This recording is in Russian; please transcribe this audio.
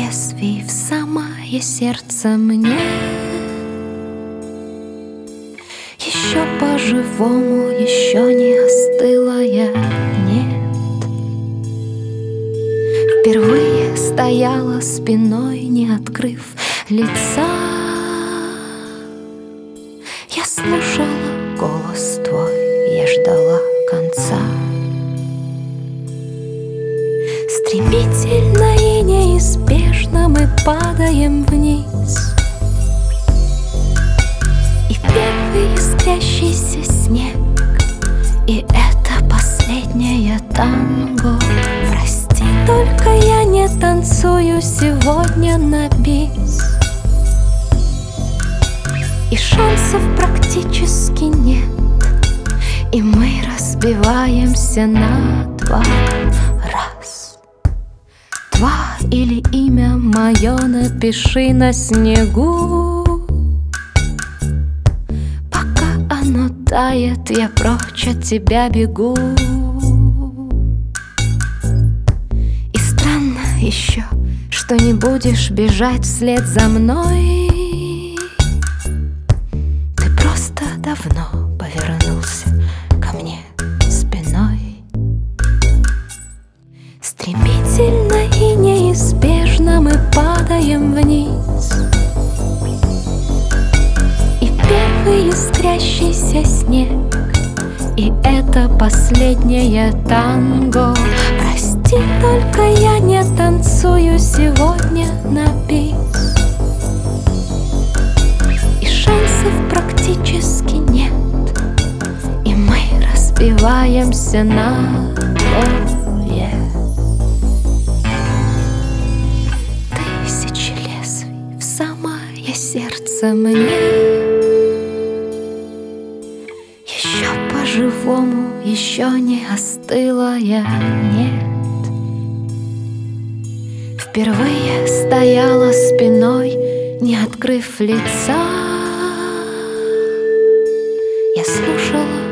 лезвий в самое сердце мне. Еще по-живому, еще не остыла я, нет. Впервые стояла спиной, не открыв лица. Я слушала голос твой, я ждала конца. Стремительно и неизбежно мы падаем вниз, и первый искрящийся снег, и это последнее танго. Прости, только я не танцую сегодня на бис, и шансов практически нет, и мы разбиваемся на два. Раз, два, или имя мое напиши на снегу. Пока оно тает, я прочь от тебя бегу. И странно еще, что не будешь бежать вслед за мной. Ты просто давно повернулся ко мне спиной. Стремительно и неизбежно мы падаем вниз, и первый искрящийся снег, и это последнее танго. Прости, только я не танцую сегодня на бис, и шансов практически нет, и мы разбиваемся на двое. Тысячи лезвий в самое сердце мне. Еще по-живому, еще не остыла я, нет. Впервые стояла спиной, не открыв лица. Я слушала